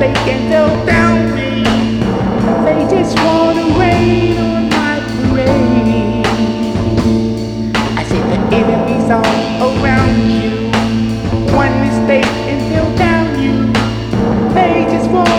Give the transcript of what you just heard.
mistake and they'll down me. They just wanna rain on my parade. I said the enemy's all around you. One mistake and they'll down you. They just want